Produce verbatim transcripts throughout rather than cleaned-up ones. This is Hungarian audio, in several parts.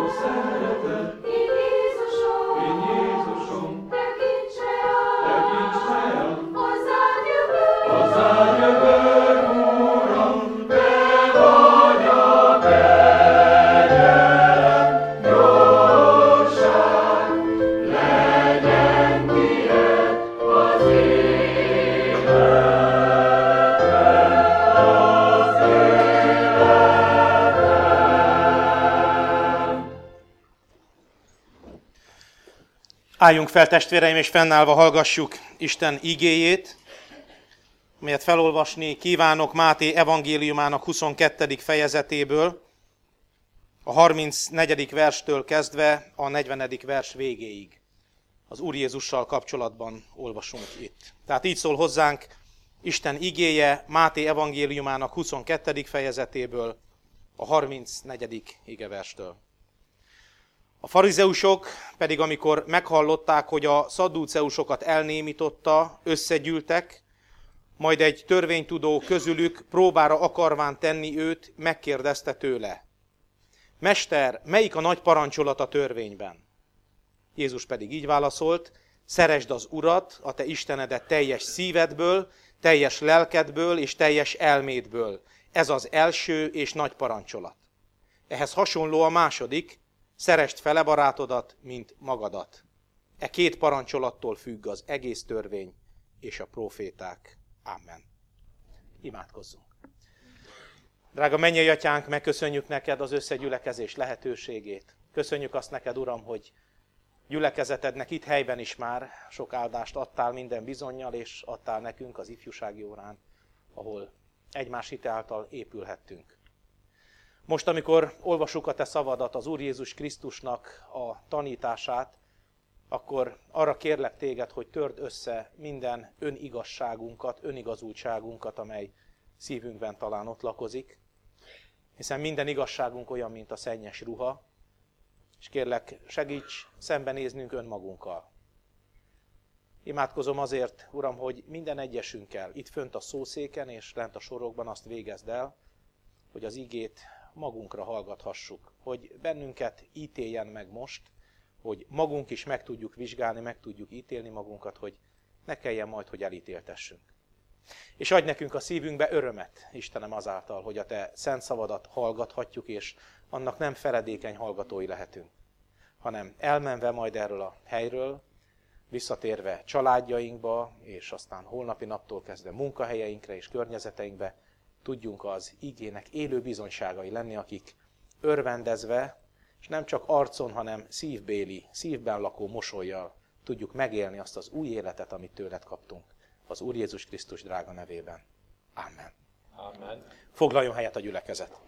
Álljunk fel, testvéreim, és fennállva hallgassuk Isten igéjét, amelyet felolvasni kívánok Máté evangéliumának huszonkettedik fejezetéből, a harmincnegyedik verstől kezdve a negyvenedik vers végéig. Az Úr Jézussal kapcsolatban olvasunk itt. Tehát így szól hozzánk Isten igéje Máté evangéliumának huszonkettedik fejezetéből, a harmincnegyedik igeverstől. A farizeusok pedig, amikor meghallották, hogy a szaddúceusokat elnémította, összegyűltek, majd egy törvénytudó közülük próbára akarván tenni őt, megkérdezte tőle: Mester, melyik a nagy parancsolat a törvényben? Jézus pedig így válaszolt: szeresd az Urat, a te Istenedet teljes szívedből, teljes lelkedből és teljes elmédből. Ez az első és nagy parancsolat. Ehhez hasonló a második: szeresd fele barátodat, mint magadat. E két parancsolattól függ az egész törvény és a próféták. Amen. Imádkozzunk. Drága mennyei atyánk, megköszönjük neked az összegyülekezés lehetőségét. Köszönjük azt neked, Uram, hogy gyülekezetednek itt helyben is már sok áldást adtál minden bizonnyal, és adtál nekünk az ifjúsági órán, ahol egymás hite által épülhettünk. Most, amikor olvassuk a te szavadat, az Úr Jézus Krisztusnak a tanítását, akkor arra kérlek téged, hogy törd össze minden önigazságunkat, önigazultságunkat, amely szívünkben talán ott lakozik, hiszen minden igazságunk olyan, mint a szennyes ruha, és kérlek, segíts szembenéznünk önmagunkkal. Imádkozom azért, Uram, hogy minden egyesünkkel, itt fönt a szószéken és lent a sorokban azt végezd el, hogy az igét magunkra hallgathassuk, hogy bennünket ítéljen meg most, hogy magunk is meg tudjuk vizsgálni, meg tudjuk ítélni magunkat, hogy ne kelljen majd, hogy elítéltessünk. És adj nekünk a szívünkbe örömet, Istenem, azáltal, hogy a te szent szavadat hallgathatjuk, és annak nem feledékeny hallgatói lehetünk, hanem elmenve majd erről a helyről, visszatérve családjainkba, és aztán holnapi naptól kezdve munkahelyeinkre és környezeteinkbe, tudjunk az igének élő bizonyságai lenni, akik örvendezve, és nem csak arcon, hanem szívbéli, szívben lakó mosollyal tudjuk megélni azt az új életet, amit tőled kaptunk. Az Úr Jézus Krisztus drága nevében. Amen. Amen. Foglaljon helyet a gyülekezet.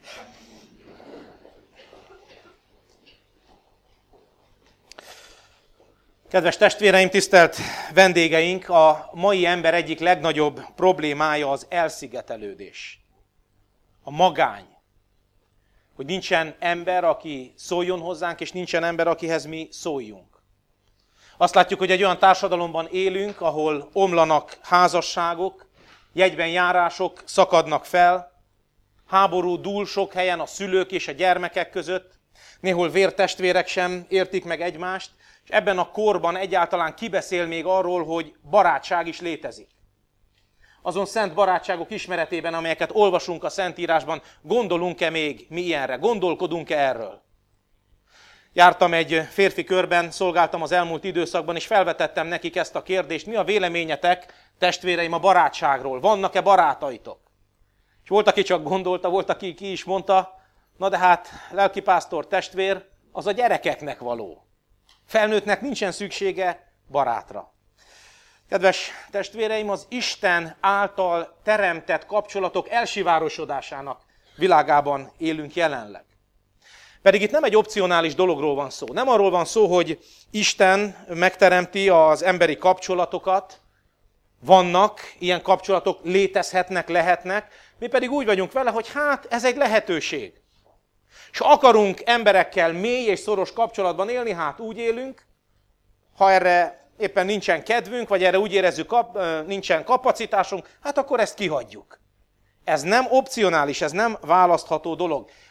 Kedves testvéreim, tisztelt vendégeink, a mai ember egyik legnagyobb problémája az elszigetelődés. A magány. Hogy nincsen ember, aki szóljon hozzánk, és nincsen ember, akihez mi szóljunk. Azt látjuk, hogy egy olyan társadalomban élünk, ahol omlanak házasságok, jegyben járások szakadnak fel, háború dúl sok helyen a szülők és a gyermekek között, néhol vértestvérek sem értik meg egymást, és ebben a korban egyáltalán kibeszél még arról, hogy barátság is létezik. Azon szent barátságok ismeretében, amelyeket olvasunk a Szentírásban, gondolunk-e még mi ilyenre? Gondolkodunk-e erről? Jártam egy férfi körben, szolgáltam az elmúlt időszakban, és felvetettem nekik ezt a kérdést: mi a véleményetek, testvéreim, a barátságról? Vannak-e barátaitok? És volt, aki csak gondolta, volt, aki ki is mondta: na de hát, lelkipásztor testvér, az a gyerekeknek való. Felnőttnek nincsen szüksége barátra. Kedves testvéreim, az Isten által teremtett kapcsolatok elsivárosodásának világában élünk jelenleg. Pedig itt nem egy opcionális dologról van szó. Nem arról van szó, hogy Isten megteremti az emberi kapcsolatokat, vannak, ilyen kapcsolatok létezhetnek, lehetnek, mi pedig úgy vagyunk vele, hogy hát ez egy lehetőség. És ha akarunk emberekkel mély és szoros kapcsolatban élni, hát úgy élünk, ha erre éppen nincsen kedvünk, vagy erre úgy érezzük, kap, nincsen kapacitásunk, hát akkor ezt kihagyjuk. Ez nem opcionális, ez nem választható dolog.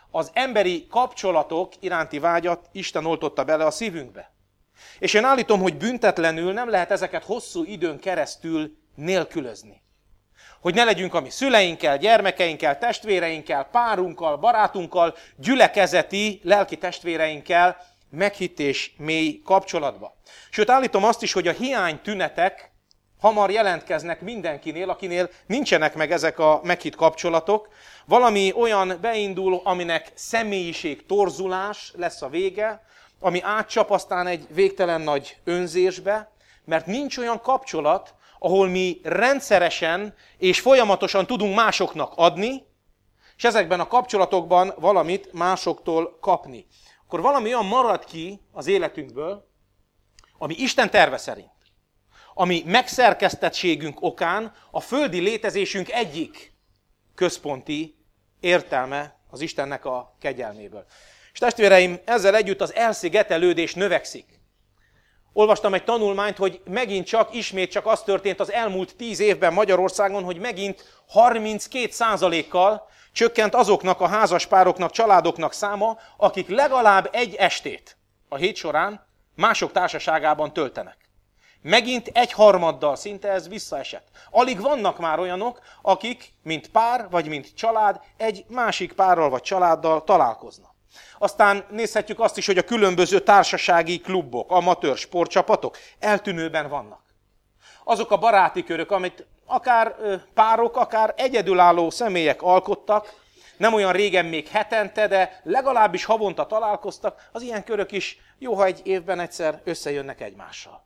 az emberi kapcsolatok iránti vágyat Isten oltotta bele a szívünkbe. És én állítom, hogy büntetlenül nem lehet ezeket hosszú időn keresztül nélkülözni. Hogy ne legyünk a mi szüleinkkel, gyermekeinkkel, testvéreinkkel, párunkkal, barátunkkal, gyülekezeti, lelki testvéreinkkel meghitt és mély kapcsolatba. Sőt, állítom azt is, hogy a hiány tünetek hamar jelentkeznek mindenkinél, akinél nincsenek meg ezek a meghitt kapcsolatok. Valami olyan beindul, aminek személyiség torzulás lesz a vége, ami átcsap aztán egy végtelen nagy önzésbe, mert nincs olyan kapcsolat, ahol mi rendszeresen és folyamatosan tudunk másoknak adni, és ezekben a kapcsolatokban valamit másoktól kapni. Akkor valami olyan marad ki az életünkből, ami Isten terve szerint, ami megszerkesztettségünk okán a földi létezésünk egyik központi értelme az Istennek a kegyelméből. És testvéreim, ezzel együtt az elszigetelődés növekszik. Olvastam egy tanulmányt, hogy megint csak, ismét csak az történt az elmúlt tíz évben Magyarországon, hogy megint harminckét százalékkal csökkent azoknak a házaspároknak, családoknak száma, akik legalább egy estét a hét során mások társaságában töltenek. Megint egy harmaddal szinte ez visszaesett. Alig vannak már olyanok, akik, mint pár vagy mint család, egy másik párral vagy családdal találkoznak. Aztán nézhetjük azt is, hogy a különböző társasági klubok, amatőr sportcsapatok eltűnőben vannak. Azok a baráti körök, amit akár párok, akár egyedülálló személyek alkottak, nem olyan régen még hetente, de legalábbis havonta találkoztak, az ilyen körök is jó, ha egy évben egyszer összejönnek egymással.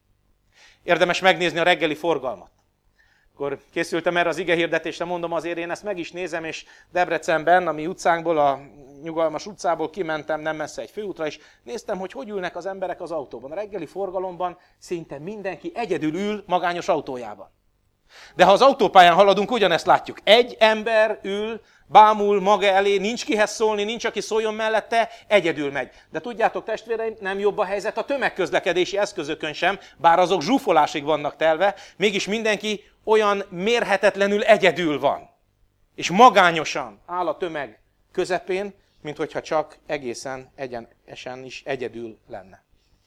Érdemes megnézni a reggeli forgalmat. Akkor készültem erre az igehirdetésre, mondom, azért én ezt meg is nézem, és Debrecenben, a mi utcánkból, a Nyugalmas utcából kimentem nem messze egy főútra, és néztem, hogy hogy ülnek az emberek az autóban. A reggeli forgalomban szinte mindenki egyedül ül magányos autójában. De ha az autópályán haladunk, ugyanezt látjuk. Egy ember ül, bámul maga elé, nincs kihez szólni, nincs aki szóljon mellette, egyedül megy. De tudjátok, testvéreim, nem jobb a helyzet a tömegközlekedési eszközökön sem, bár azok zsúfolásig vannak telve, mégis mindenki olyan mérhetetlenül egyedül van. És magányosan áll a tömeg közepén, mint hogyha csak egészen egyenesen is egyedül lenne.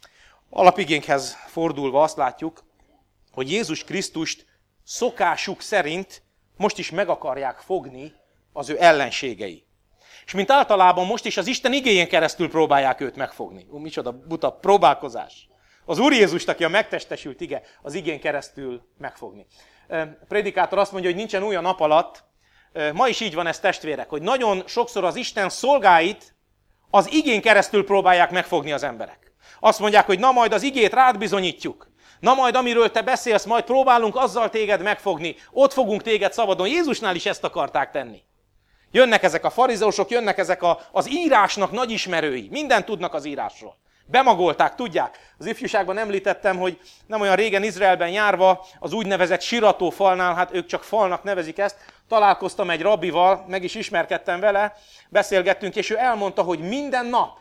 Alapigénkhez fordulva azt látjuk, hogy Jézus Krisztust szokásuk szerint most is meg akarják fogni az ő ellenségei. És mint általában most is az Isten igéjén keresztül próbálják őt megfogni. Ú, micsoda buta próbálkozás. Az Úr Jézust, aki a megtestesült ige, az igén keresztül megfogni. A prédikátor azt mondja, hogy nincsen új a nap alatt. Ma is így van ez, testvérek, hogy nagyon sokszor az Isten szolgáit az igén keresztül próbálják megfogni az emberek. Azt mondják, hogy na majd az igét rád bizonyítjuk. Na majd amiről te beszélsz, majd próbálunk azzal téged megfogni. Ott fogunk téged szabadon. Jézusnál is ezt akarták tenni. Jönnek ezek a farizeusok, jönnek ezek a, az írásnak nagy ismerői. Mindent tudnak az írásról. Bemagolták, tudják. Az ifjúságban említettem, hogy nem olyan régen Izraelben járva az úgynevezett sirató falnál, hát ők csak falnak nevezik ezt, találkoztam egy rabbival, meg is ismerkedtem vele, beszélgettünk, és ő elmondta, hogy minden nap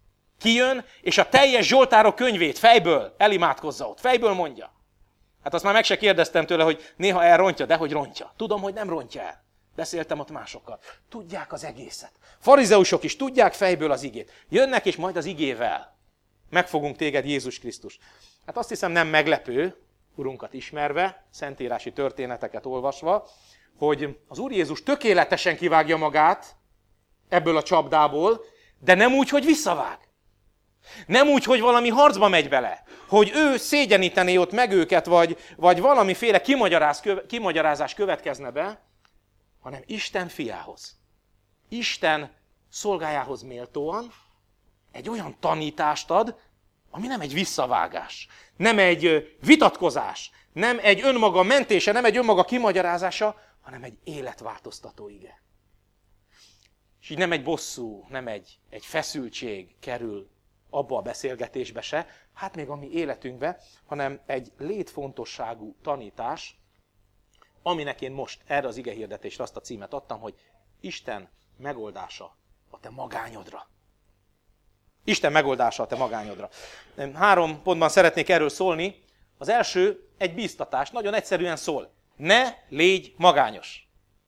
kijön, és a teljes Zsoltárok könyvét fejből elimádkozza ott, fejből mondja. Hát azt már meg se kérdeztem tőle, hogy néha elrontja, de hogy rontja. Tudom, hogy nem rontja el. Beszéltem ott másokkal. Tudják az egészet. Farizeusok is tudják fejből az igét. Jönnek, és majd az igével megfogunk téged, Jézus Krisztus. Hát azt hiszem nem meglepő, Urunkat ismerve, szentírási történeteket olvasva, hogy az Úr Jézus tökéletesen kivágja magát ebből a csapdából, de nem úgy, hogy visszavág. Nem úgy, hogy valami harcba megy bele, hogy ő szégyenítené ott meg őket, vagy, vagy valamiféle kimagyaráz, kimagyarázás következne be, hanem Isten fiához, Isten szolgájához méltóan egy olyan tanítást ad, ami nem egy visszavágás, nem egy vitatkozás, nem egy önmaga mentése, nem egy önmaga kimagyarázása, hanem egy életváltoztató ige. És így nem egy bosszú, nem egy, egy feszültség kerül abba a beszélgetésbe se, hát még a mi életünkbe, hanem egy létfontosságú tanítás, aminek én most erre az igehirdetésre azt a címet adtam, hogy Isten megoldása a te magányodra. Isten megoldása a te magányodra. Három pontban szeretnék erről szólni. Az első egy bíztatás, nagyon egyszerűen szól. Ne légy magányos.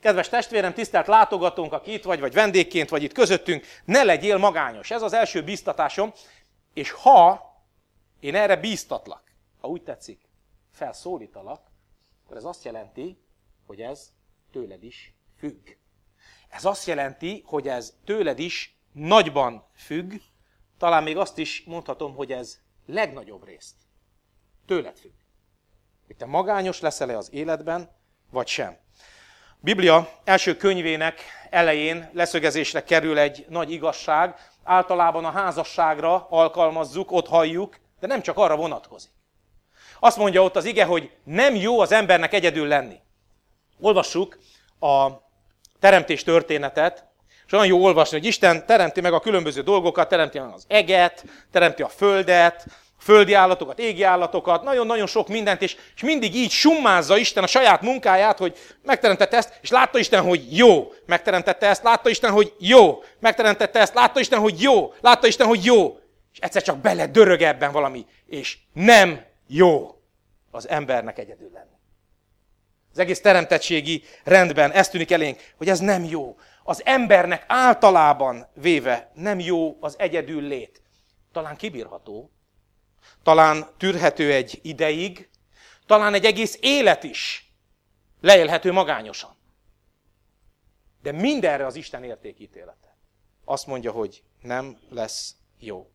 Kedves testvérem, tisztelt látogatónk, aki itt vagy, vagy vendégként, vagy itt közöttünk, ne legyél magányos. Ez az első bíztatásom, és ha én erre bíztatlak, ha úgy tetszik, felszólítalak, akkor ez azt jelenti, hogy ez tőled is függ. Ez azt jelenti, hogy ez tőled is nagyban függ, talán még azt is mondhatom, hogy ez legnagyobb részt tőled függ. Hogy te magányos leszel-e az életben, vagy sem. Biblia első könyvének elején leszögezésre kerül egy nagy igazság, általában a házasságra alkalmazzuk, ott halljuk, de nem csak arra vonatkozik. Azt mondja ott az ige, hogy nem jó az embernek egyedül lenni. Olvassuk a teremtés történetet, és olyan jó olvasni, hogy Isten teremti meg a különböző dolgokat, teremti meg az eget, teremti a földet, földi állatokat, égi állatokat, nagyon-nagyon sok mindent, és, és mindig így summázza Isten a saját munkáját, hogy megteremtette ezt, és látta Isten, hogy jó. Megteremtette ezt, látta Isten, hogy jó. Megteremtette ezt, látta Isten, hogy jó. Látta Isten, hogy jó. És egyszer csak bele dörög ebben valami, és nem jó az embernek egyedül lenni. Az egész teremtettségi rendben ez tűnik elénk, hogy ez nem jó. Az embernek általában véve nem jó az egyedül lét. Talán kibírható, talán tűrhető egy ideig, talán egy egész élet is leélhető magányosan. De mindenre az Isten értékítélete. Azt mondja, hogy nem lesz jó.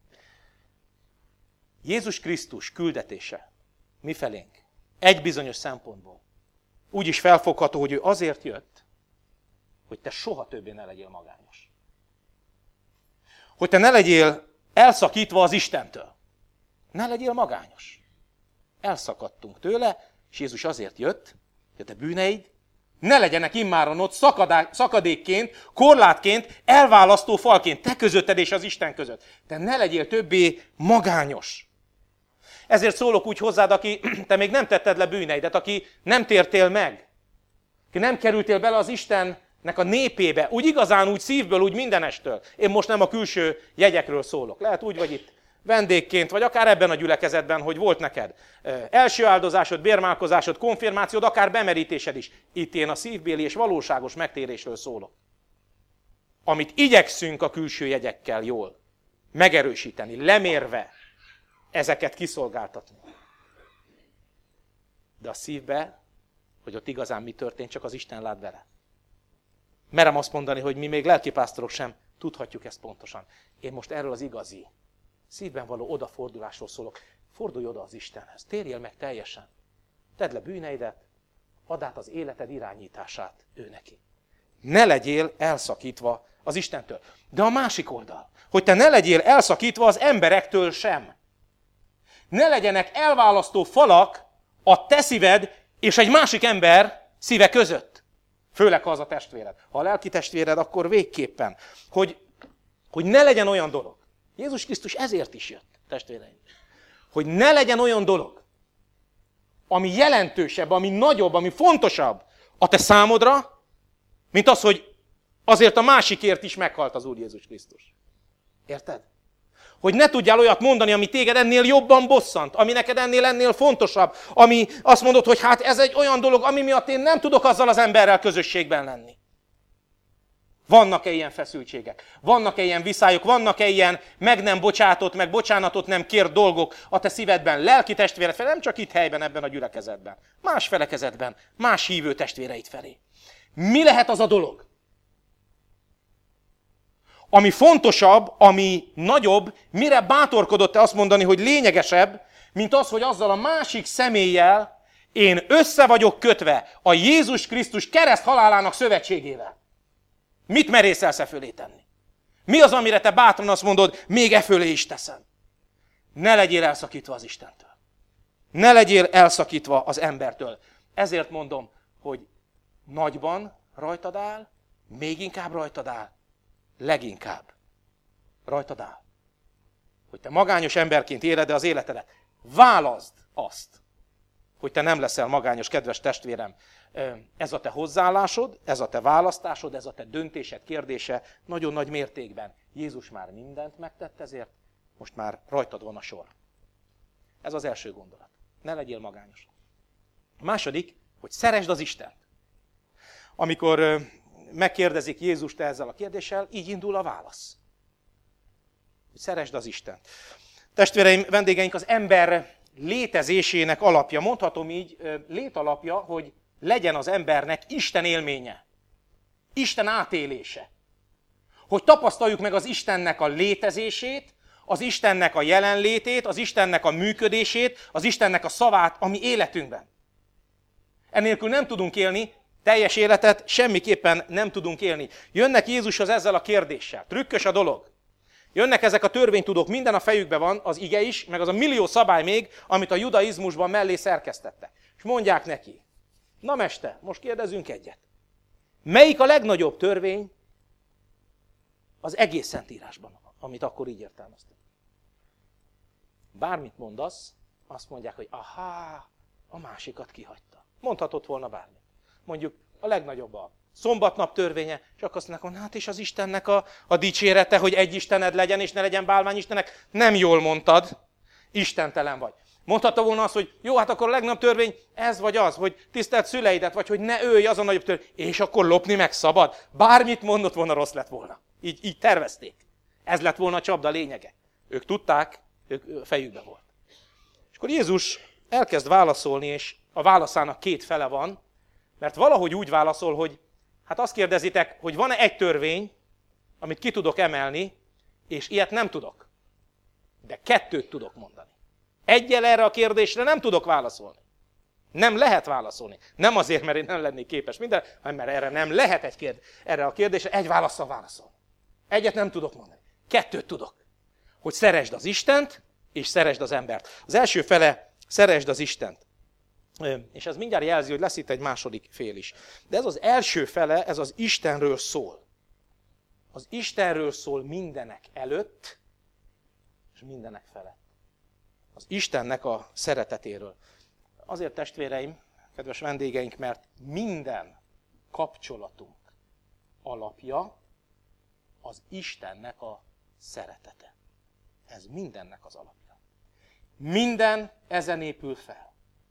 Jézus Krisztus küldetése mifelénk egy bizonyos szempontból úgy is felfogható, hogy ő azért jött, hogy te soha többé ne legyél magányos. Hogy te ne legyél elszakítva az Istentől. Ne legyél magányos. Elszakadtunk tőle, és Jézus azért jött, hogy a te bűneid ne legyenek immáron ott szakadékként, korlátként, elválasztó falként, te közötted és az Isten között. Te ne legyél többé magányos. Ezért szólok úgy hozzád, aki te még nem tetted le bűneidet, aki nem tértél meg, aki nem kerültél bele az Istennek a népébe, úgy igazán, úgy szívből, úgy mindenestől. Én most nem a külső jegyekről szólok. Lehet úgy vagy itt vendégként, vagy akár ebben a gyülekezetben, hogy volt neked első áldozásod, bérmálkozásod, konfirmációd, akár bemerítésed is. Itt én a szívbéli és valóságos megtérésről szólok. Amit igyekszünk a külső jegyekkel jól megerősíteni, lemérve ezeket kiszolgáltatni. De a szívbe, hogy ott igazán mi történt, csak az Isten lát bele. Merem azt mondani, hogy mi még lelkipásztorok sem tudhatjuk ezt pontosan. Én most erről az igazi, szívben való odafordulásról szólok. Fordulj oda az Istenhez, térjél meg teljesen. Tedd le bűneidet, add át az életed irányítását ő neki. Ne legyél elszakítva az Istentől. De a másik oldal, hogy te ne legyél elszakítva az emberektől sem. Ne legyenek elválasztó falak a te szíved és egy másik ember szíve között. Főleg, ha az a testvéred. Ha a lelki testvéred, akkor végképpen. Hogy, hogy ne legyen olyan dolog. Jézus Krisztus ezért is jött, testvéreim. Hogy ne legyen olyan dolog, ami jelentősebb, ami nagyobb, ami fontosabb a te számodra, mint az, hogy azért a másikért is meghalt az Úr Jézus Krisztus. Érted? Hogy ne tudjál olyat mondani, ami téged ennél jobban bosszant, ami neked ennél ennél fontosabb, ami azt mondod, hogy hát ez egy olyan dolog, ami miatt én nem tudok azzal az emberrel közösségben lenni. Vannak-e ilyen feszültségek? Vannak-e ilyen viszályok? Vannak-e ilyen meg nem bocsátott, meg bocsánatot nem kért dolgok a te szívedben, lelki testvéred felé, nem csak itt helyben, ebben a gyülekezetben, más felekezetben, más hívő testvéreid felé. Mi lehet az a dolog, ami fontosabb, ami nagyobb, mire bátorkodott te azt mondani, hogy lényegesebb, mint az, hogy azzal a másik személlyel én össze vagyok kötve a Jézus Krisztus kereszt halálának szövetségével. Mit merészelsz e fölé tenni? Mi az, amire te bátran azt mondod, még e fölé is teszem? Ne legyél elszakítva az Istentől. Ne legyél elszakítva az embertől. Ezért mondom, hogy nagyban rajtad áll, még inkább rajtad áll, leginkább rajtad áll. Hogy te magányos emberként éled az életedet. Válaszd azt, hogy te nem leszel magányos, kedves testvérem. Ez a te hozzáállásod, ez a te választásod, ez a te döntésed, kérdése nagyon nagy mértékben. Jézus már mindent megtett ezért, most már rajtad van a sor. Ez az első gondolat. Ne legyél magányos. A második, hogy szeresd az Istent. amikor megkérdezik Jézust ezzel a kérdéssel, így indul a válasz. Szeresd az Istent. Testvéreim, vendégeink, az ember létezésének alapja, mondhatom így, létalapja, hogy legyen az embernek Isten élménye, Isten átélése. Hogy tapasztaljuk meg az Istennek a létezését, az Istennek a jelenlétét, az Istennek a működését, az Istennek a szavát a mi életünkben. Ennélkül nem tudunk élni, teljes életet semmiképpen nem tudunk élni. Jönnek Jézushoz ezzel a kérdéssel. Trükkös a dolog. Jönnek ezek a törvénytudók, minden a fejükben van, az ige is, meg az a millió szabály még, amit a judaizmusban mellé szerkesztettek. És mondják neki, na mester, most kérdezünk egyet. Melyik a legnagyobb törvény az egész Szentírásban, amit akkor így értelmeztek? Bármit mondasz, azt mondják, hogy aha, a másikat kihagyta. Mondhatott volna bármit. Mondjuk a legnagyobb a szombatnap törvénye, csak azt mondják, hogy hát és az Istennek a, a dicsérete, hogy egy Istened legyen, és ne legyen bálványistenek. Nem jól mondtad, istentelen vagy. Mondhatta volna azt, hogy jó, hát akkor a legnagyobb törvény ez vagy az, hogy tiszteld szüleidet, vagy hogy ne ölj, az a nagyobb törvény, és akkor lopni meg szabad. Bármit mondott volna, rossz lett volna. Így, így tervezték. Ez lett volna a csapda lényege. Ők tudták, ők fejükbe volt. És akkor Jézus elkezd válaszolni, és a válaszának két fele van, mert valahogy úgy válaszol, hogy hát azt kérdezitek, hogy van-e egy törvény, amit ki tudok emelni, és ilyet nem tudok. De kettőt tudok mondani. Egyel erre a kérdésre nem tudok válaszolni. Nem lehet válaszolni. Nem azért, mert én nem lennék képes minden, hanem mert erre nem lehet egy kérdés. Erre a kérdésre egy válaszsal válaszolni. Egyet nem tudok mondani. Kettőt tudok. Hogy szeresd az Istent, és szeresd az embert. Az első fele, szeresd az Istent. És ez mindjárt jelzi, hogy lesz itt egy második fél is. De ez az első fele, ez az Istenről szól. Az Istenről szól mindenek előtt, és mindenek felett. Az Istennek a szeretetéről. Azért, testvéreim, kedves vendégeink, mert minden kapcsolatunk alapja az Istennek a szeretete. Ez mindennek az alapja. Minden ezen épül fel.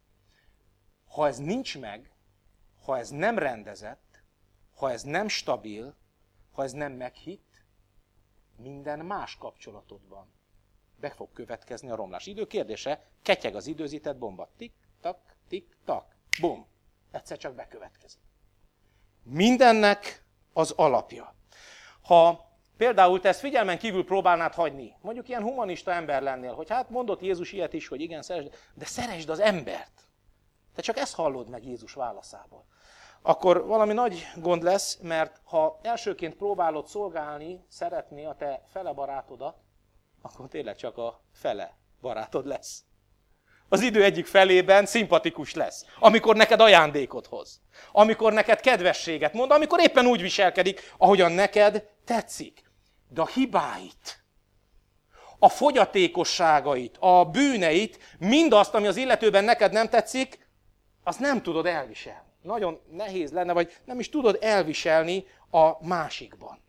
Ha ez nincs meg, ha ez nem rendezett, ha ez nem stabil, ha ez nem meghitt, minden más kapcsolatodban be fog következni a romlás. Idő kérdése, ketyeg az időzített bomba. Tik-tak, tik-tak, bum. Egyszer csak bekövetkezik. Mindennek az alapja. Ha például te ezt figyelmen kívül próbálnád hagyni, mondjuk ilyen humanista ember lennél, hogy hát mondott Jézus ilyet is, hogy igen, szeresd, de szeresd az embert. Te csak ezt hallod meg Jézus válaszából. Akkor valami nagy gond lesz, mert ha elsőként próbálod szolgálni, szeretni a te fele barátodat, akkor tényleg csak a fele barátod lesz. Az idő egyik felében szimpatikus lesz, amikor neked ajándékot hoz, amikor neked kedvességet mond, amikor éppen úgy viselkedik, ahogyan neked tetszik. De a hibáit, a fogyatékosságait, a bűneit, mindazt, ami az illetőben neked nem tetszik, azt nem tudod elviselni. Nagyon nehéz lenne, vagy nem is tudod elviselni a másikban.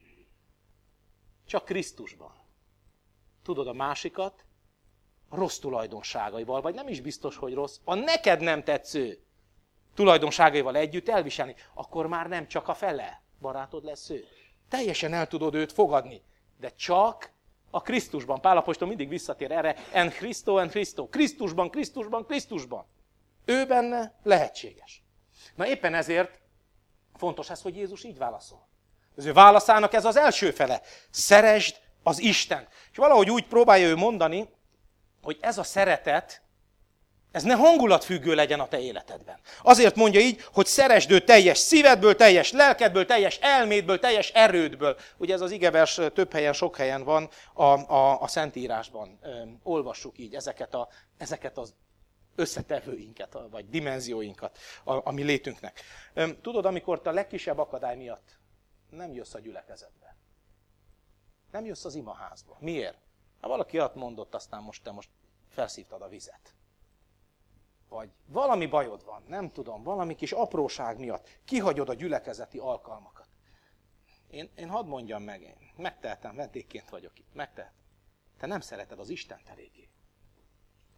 Csak Krisztusban. Tudod a másikat a rossz tulajdonságaival, vagy nem is biztos, hogy rossz, a neked nem tetsző tulajdonságaival együtt elviselni, akkor már nem csak a fele barátod lesz ő. Teljesen el tudod őt fogadni, de csak a Krisztusban. Pál apostol mindig visszatér erre, en Christo, en Christo. Krisztusban, Krisztusban, Krisztusban. Ő benne lehetséges. Na éppen ezért fontos ez, hogy Jézus így válaszol. Az ő válaszának ez az első fele. Szeresd az Istent. És valahogy úgy próbálja ő mondani, hogy ez a szeretet, ez ne hangulatfüggő legyen a te életedben. Azért mondja így, hogy szeresd őt teljes szívedből, teljes lelkedből, teljes elmédből, teljes erődből. Ugye ez az igevers több helyen, sok helyen van a, a, a Szentírásban. Ö, olvassuk így ezeket, a, ezeket az összetevőinket, vagy dimenzióinkat a, a mi létünknek. Ö, tudod, amikor te a legkisebb akadály miatt nem jössz a gyülekezetbe. Nem jössz az imaházba. Miért? Ha valaki azt mondott, aztán most te most felszívtad a vizet. Vagy valami bajod van, nem tudom, valami kis apróság miatt kihagyod a gyülekezeti alkalmakat. Én, én hadd mondjam meg, én megtehetem, vendégként vagyok itt, megtehetem. Te nem szereted az Istent eléggé.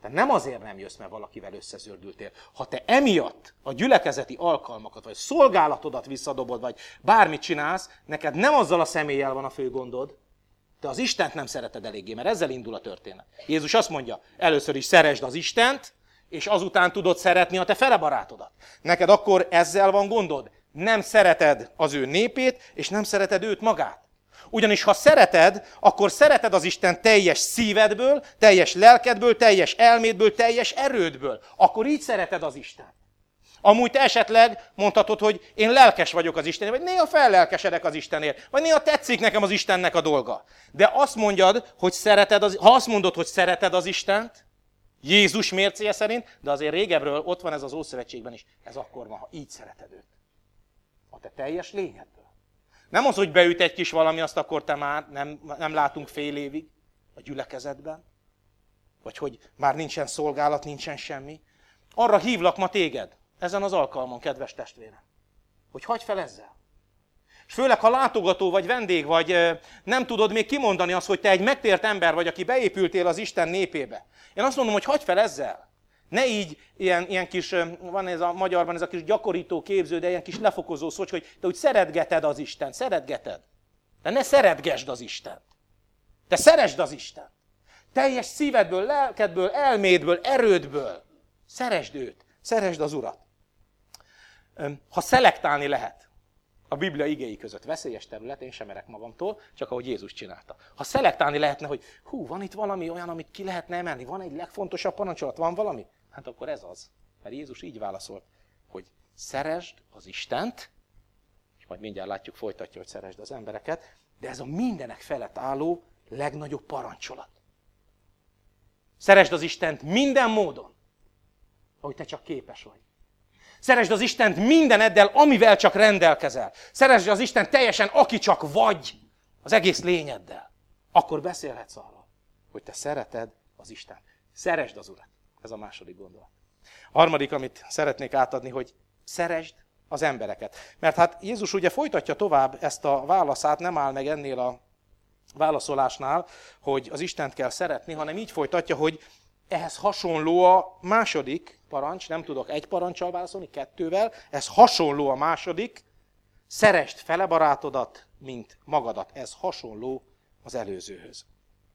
Te nem azért nem jössz, mert valakivel összezördültél. Ha te emiatt a gyülekezeti alkalmakat, vagy szolgálatodat visszadobod, vagy bármit csinálsz, neked nem azzal a személlyel van a fő gondod, te az Istent nem szereted eléggé, mert ezzel indul a történet. Jézus azt mondja, először is szeresd az Istent, és azután tudod szeretni a te fele barátodat. Neked akkor ezzel van gondod. Nem szereted az ő népét, és nem szereted őt magát. Ugyanis ha szereted, akkor szereted az Isten teljes szívedből, teljes lelkedből, teljes elmédből, teljes erődből. Akkor így szereted az Istent. Amúgy te esetleg mondhatod, hogy én lelkes vagyok az Istenért, vagy néha fellelkesedek az Istenért, vagy néha tetszik nekem az Istennek a dolga. De azt mondjad, hogy szereted az, ha azt mondod, hogy szereted az Istent, Jézus mércéje szerint, de azért régebről ott van ez az Ószövetségben is, ez akkor van, ha így szereted őt. A te teljes lényedből. Nem az, hogy beüt egy kis valami, azt akkor te már nem, nem látunk fél évig a gyülekezetben, vagy hogy már nincsen szolgálat, nincsen semmi. Arra hívlak ma téged, ezen az alkalmon, kedves testvérem, hogy hagyj fel ezzel. És főleg, ha látogató vagy, vendég vagy, nem tudod még kimondani azt, hogy te egy megtért ember vagy, aki beépültél az Isten népébe. Én azt mondom, hogy hagyj fel ezzel. Ne így, ilyen, ilyen kis, van ez a magyarban ez a kis gyakorító képző, de ilyen kis lefokozó szócs, hogy te úgy szeretgeted az Istent, szeretgeted. De ne szeretgesd az Istent. Te szeresd az Istent. Teljes szívedből, lelkedből, elmédből, erődből. Szeresd őt, szeresd az Urat. Ha szelektálni lehet a Biblia igéi között, veszélyes terület, én sem merek magamtól, csak ahogy Jézus csinálta. Ha szelektálni lehetne, hogy hú, van itt valami olyan, amit ki lehetne emelni, van egy legfontosabb parancsolat, van valami? Hát akkor ez az. Mert Jézus így válaszolt, hogy szeresd az Istent, és majd mindjárt látjuk, folytatja, hogy szeresd az embereket, de ez a mindenek felett álló legnagyobb parancsolat. Szeresd az Istent minden módon, ahogy te csak képes vagy. Szeresd az Istent mindeneddel, amivel csak rendelkezel. Szeresd az Istent teljesen, aki csak vagy, az egész lényeddel. Akkor beszélhetsz arról, hogy te szereted az Istent. Szeresd az Urat. Ez a második gondolat. A harmadik, amit szeretnék átadni, hogy szeresd az embereket. Mert hát Jézus ugye folytatja tovább ezt a válaszát, nem áll meg ennél a válaszolásnál, hogy az Istent kell szeretni, hanem így folytatja, hogy ehhez hasonló a második parancs, nem tudok egy parancsal válaszolni, kettővel, ez hasonló a második, szeresd fele barátodat, mint magadat. Ez hasonló az előzőhöz.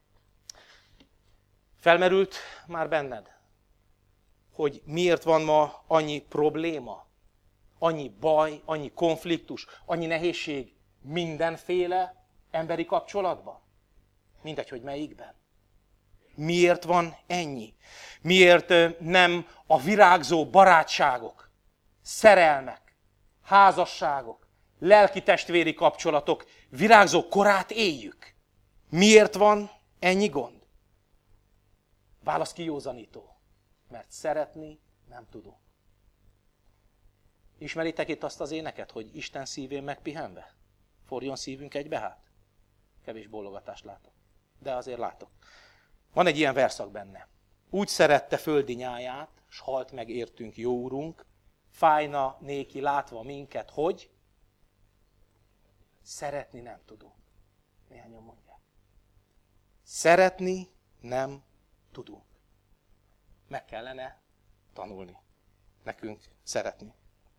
Felmerült már benned, hogy miért van ma annyi probléma, annyi baj, annyi konfliktus, annyi nehézség mindenféle emberi kapcsolatban? Mindegy, hogy melyikben. Miért van ennyi? Miért nem a virágzó barátságok, szerelmek, házasságok, lelki-testvéri kapcsolatok virágzó korát éljük? Miért van ennyi gond? Válasz kijózanító. Mert szeretni nem tudunk. Ismeritek itt azt az éneket, hogy Isten szívén megpihenve? Forjon szívünk egybe hát? Kevés bólogatást látok. De azért látok. Van egy ilyen verszak benne. Úgy szerette földi nyáját, s halt meg értünk jó úrunk, fájna néki látva minket, hogy szeretni nem tudunk. Néhányan mondják. Szeretni nem tudunk. Meg kellene tanulni. Nekünk szeretni.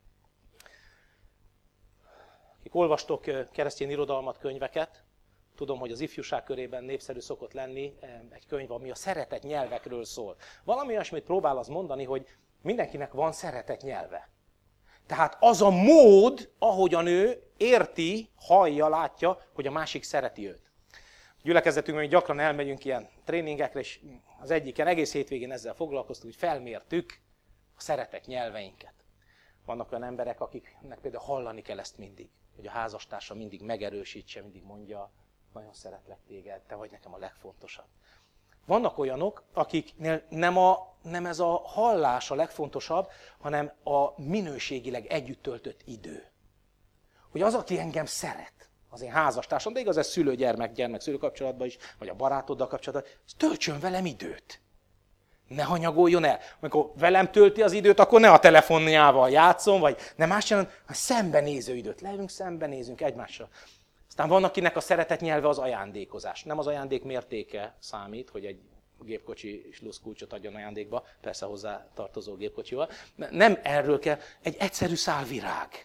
Akik olvastok keresztény irodalmat, könyveket, tudom, hogy az ifjúság körében népszerű szokott lenni egy könyv, ami a szeretett nyelvekről szól. Valami olyasmit próbál az mondani, hogy mindenkinek van szeretett nyelve. Tehát az a mód, ahogyan ő érti, hallja, látja, hogy a másik szereti őt. Gyülekezetünkben gyakran elmegyünk ilyen tréningekre, és az egyiken egész hétvégén ezzel foglalkoztunk, hogy felmértük a szeretett nyelveinket. Vannak olyan emberek, akiknek például hallani kell ezt mindig, hogy a házastársa mindig megerősítse, mindig mondja, nagyon szeretlek téged, te vagy nekem a legfontosabb. Vannak olyanok, akiknél nem, a, nem ez a hallás a legfontosabb, hanem a minőségileg együtt töltött idő. Hogy az, aki engem szeret, az én házastársam, de igaz, ez szülő-gyermek, gyermek-szülő kapcsolatban is, vagy a barátoddal kapcsolatban, töltsön velem időt. Ne hanyagoljon el. Amikor velem tölti az időt, akkor ne a telefonjával játszom, vagy nem más csinálom, hanem szembenéző időt. Leülünk, szembenézünk egymással. Aztán van, akinek a szeretet nyelve az ajándékozás. Nem az ajándék mértéke számít, hogy egy gépkocsi sluszkulcsot adjon ajándékba, persze hozzá tartozó gépkocsival. Nem erről kell, egy egyszerű szál virág.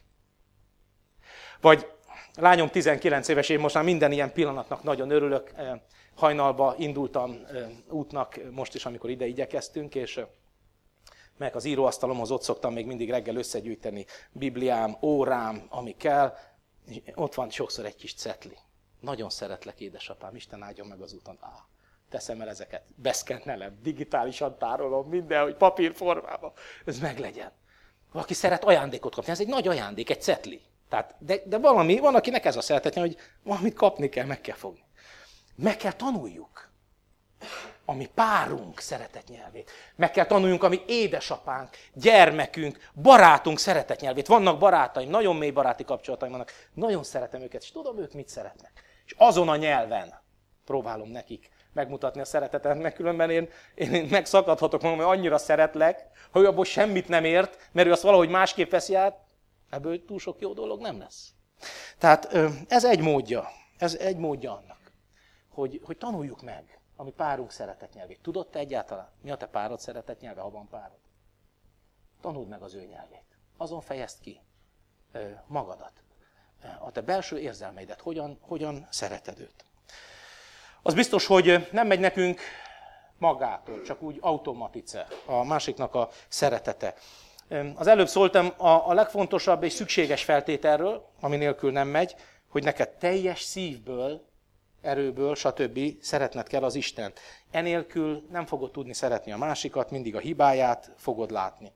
Vagy lányom tizenkilenc éves, én most már minden ilyen pillanatnak nagyon örülök. Hajnalba indultam útnak, most is, amikor ide igyekeztünk, és meg az íróasztalomhoz ott szoktam még mindig reggel összegyűjteni Bibliám, órám, ami kell. Ott van sokszor egy kis cetli. Nagyon szeretlek, édesapám, Isten áldjon meg az úton. Ah, teszem el ezeket, beszkennelem, digitálisan tárolom, minden, hogy papírformában, ez meglegyen. Valaki szeret ajándékot kapni, ez egy nagy ajándék, egy cetli. Tehát, de, de valami, van, akinek ez a szeretetlen, hogy valamit kapni kell, meg kell fogni. Meg kell tanuljuk a mi párunk szeretetnyelvét. Meg kell tanuljunk a mi édesapánk, gyermekünk, barátunk szeretetnyelvét. Vannak barátaim, nagyon mély baráti kapcsolataim vannak, nagyon szeretem őket, és tudom, ők mit szeretnek. És azon a nyelven próbálom nekik megmutatni a szeretetet, mert különben én, én megszakadhatok magam, hogy annyira szeretlek, ha ő abból semmit nem ért, mert ő azt valahogy másképp veszi át, ebből túl sok jó dolog nem lesz. Tehát ez egy módja, ez egy módja annak, hogy, hogy tanuljuk meg a mi párunk szeretetnyelvét. Tudod te egyáltalán, mi a te párod szeretetnyelve, ha van párod? Tanuld meg az ő nyelvét. Azon fejezd ki magadat. A te belső érzelmeidet, hogyan, hogyan szereted őt. Az biztos, hogy nem megy nekünk magától, csak úgy automatice a másiknak a szeretete. Az előbb szóltam a, a legfontosabb és szükséges feltételről, ami nélkül nem megy, hogy neked teljes szívből, erőből, stb. Szeretned kell az Istent. Enélkül nem fogod tudni szeretni a másikat, mindig a hibáját fogod látni.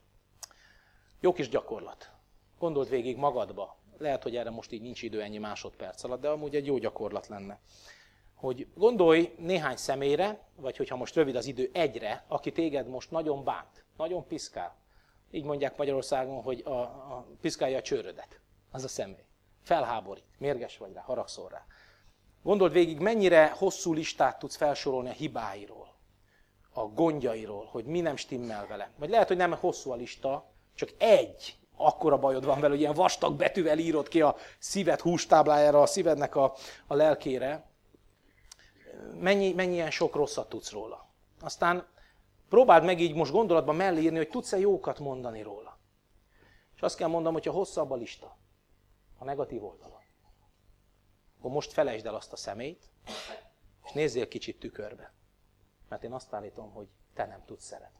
Jó kis gyakorlat. Gondold végig magadba. Lehet, hogy erre most így nincs idő ennyi másodperc alatt, de amúgy egy jó gyakorlat lenne. Hogy gondolj néhány személyre, vagy hogyha most rövid az idő, egyre, aki téged most nagyon bánt, nagyon piszkál. Így mondják Magyarországon, hogy a, a piszkálja a csőrödet. Az a személy. Felháborít, mérges vagy rá, haragszol rá. Gondold végig, mennyire hosszú listát tudsz felsorolni a hibáiról, a gondjairól, hogy mi nem stimmel vele. Vagy lehet, hogy nem hosszú a lista, csak egy akkora bajod van vele, hogy ilyen vastag betűvel írod ki a szíved hústáblájára, a szívednek a, a lelkére. Mennyi, mennyi ilyen sok rosszat tudsz róla. Aztán próbáld meg így most gondolatban mellé írni, hogy tudsz-e jókat mondani róla. És azt kell mondanom, hogyha hosszabb a lista, a negatív oldalon, akkor most felejtsd el azt a személyt, és nézzél kicsit tükörbe. Mert én azt állítom, hogy te nem tudsz szeretni.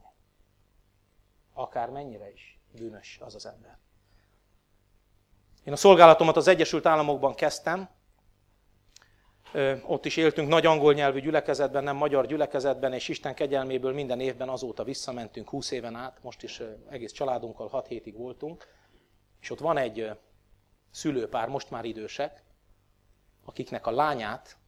Akár mennyire is bűnös az az ember. Én a szolgálatomat az Egyesült Államokban kezdtem, ott is éltünk nagy angol nyelvű gyülekezetben, nem magyar gyülekezetben, és Isten kegyelméből minden évben azóta visszamentünk húsz éven át, most is egész családunkkal hat hétig voltunk, és ott van egy szülőpár, most már idősek, akiknek a lányát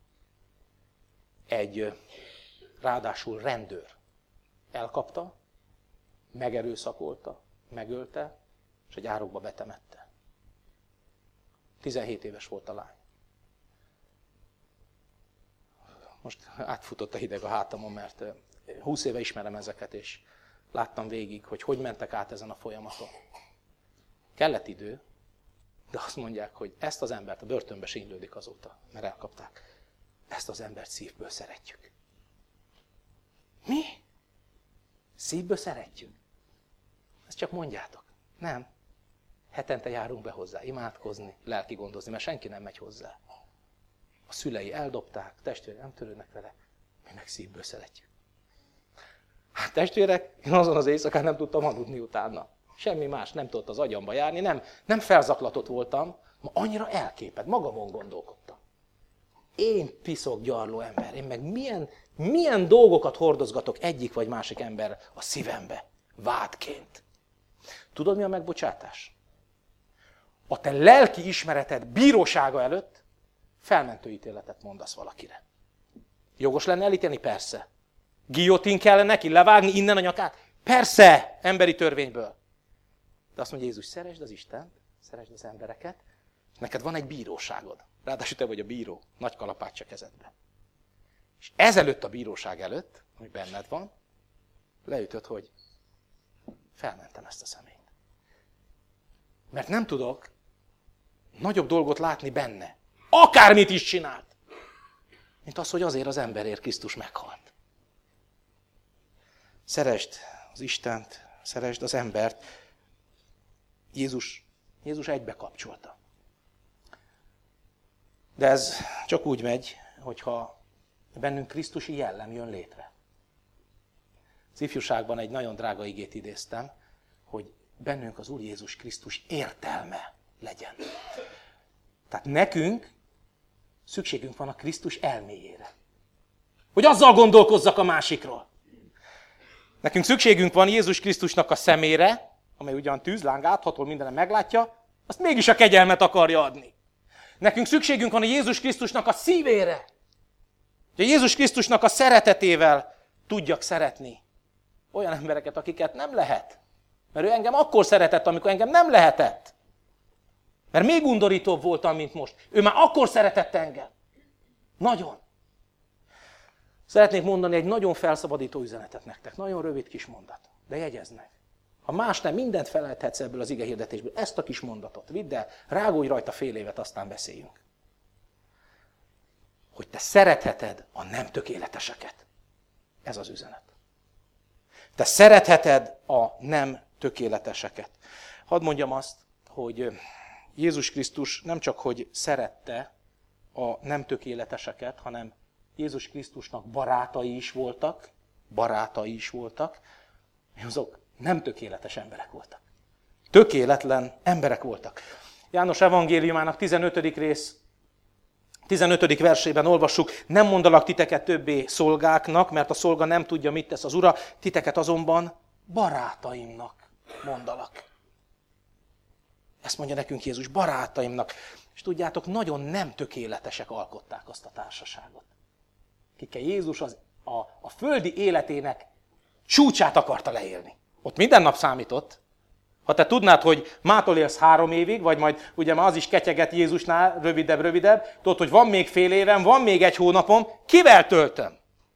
egy ráadásul rendőr elkapta, megerőszakolta, megölte, és egy árokba betemette. tizenhét éves volt a lány. Most átfutott a hideg a hátamon, mert húsz éve ismerem ezeket, és láttam végig, hogy hogy mentek át ezen a folyamaton. Kellett idő, de azt mondják, hogy ezt az embert, a börtönbe sínylődik azóta, mert elkapták. Ezt az embert szívből szeretjük. Mi? Szívből szeretjük? Ezt csak mondjátok. Nem. Hetente járunk be hozzá, imádkozni, lelki gondozni, mert senki nem megy hozzá. A szülei eldobták, testvérek nem törődnek vele, mi meg szívből szeretjük. Hát testvérek, én azon az éjszakán nem tudtam aludni utána. Semmi más, nem tudott az agyamba járni, nem, nem felzaklatott voltam, ma annyira elképed, magamon gondolkodtam. Én piszok gyarló ember, én meg milyen, milyen dolgokat hordozgatok egyik vagy másik ember a szívembe, vádként. Tudod, mi a megbocsátás? A te lelki ismereted bírósága előtt felmentő ítéletet mondasz valakire. Jogos lenne elítélni? Persze. Guillotine kellene neki levágni innen a nyakát? Persze, emberi törvényből. De azt mondja Jézus, szeresd az Istent, szeresd az embereket, és neked van egy bíróságod. Ráadásul te vagy a bíró, nagy kalapács a kezedbe. És ezelőtt a bíróság előtt, ami benned van, leütött, hogy felmentem ezt a személyt. Mert nem tudok nagyobb dolgot látni benne, akármit is csinált, mint az, hogy azért az emberért Krisztus meghalt. Szeresd az Istent, szeresd az embert. Jézus, Jézus egybe kapcsolta. De ez csak úgy megy, hogyha bennünk krisztusi jellem jön létre. Az ifjúságban egy nagyon drága igét idéztem, hogy bennünk az Úr Jézus Krisztus értelme legyen. Tehát nekünk szükségünk van a Krisztus elméjére. Hogy azzal gondolkozzak a másikról. Nekünk szükségünk van Jézus Krisztusnak a szemére, amely ugyan tűzláng áthatol, mindenem meglátja, azt mégis a kegyelmet akarja adni. Nekünk szükségünk van a Jézus Krisztusnak a szívére. Hogy a Jézus Krisztusnak a szeretetével tudjak szeretni olyan embereket, akiket nem lehet. Mert ő engem akkor szeretett, amikor engem nem lehetett. Mert még undorítóbb voltam, mint most. Ő már akkor szeretett engem. Nagyon. Szeretnék mondani egy nagyon felszabadító üzenetet nektek. Nagyon rövid kis mondat. De jegyezd meg. Ha más nem, mindent felejthetsz ebből az igehirdetésből. Ezt a kis mondatot vidd el, rágódj rajta fél évet, aztán beszéljünk. Hogy te szeretheted a nem tökéleteseket. Ez az üzenet. Te szeretheted a nem tökéleteseket. Hadd mondjam azt, hogy Jézus Krisztus nem csak, hogy szerette a nem tökéleteseket, hanem Jézus Krisztusnak barátai is voltak, barátai is voltak, azok nem tökéletes emberek voltak. Tökéletlen emberek voltak. János evangéliumának tizenötödik rész, tizenötödik versében olvassuk, nem mondalak titeket többé szolgáknak, mert a szolga nem tudja, mit tesz az ura, titeket azonban barátaimnak mondalak. Ezt mondja nekünk Jézus, barátaimnak. És tudjátok, nagyon nem tökéletesek alkották azt a társaságot. Kikkel Jézus az a, a földi életének csúcsát akarta leélni. Ott minden nap számított. Ha te tudnád, hogy mától élsz három évig, vagy majd ugye már az is ketyeget Jézusnál, rövidebb, rövidebb, tudod, hogy van még fél évem, van még egy hónapom, kivel töltöm?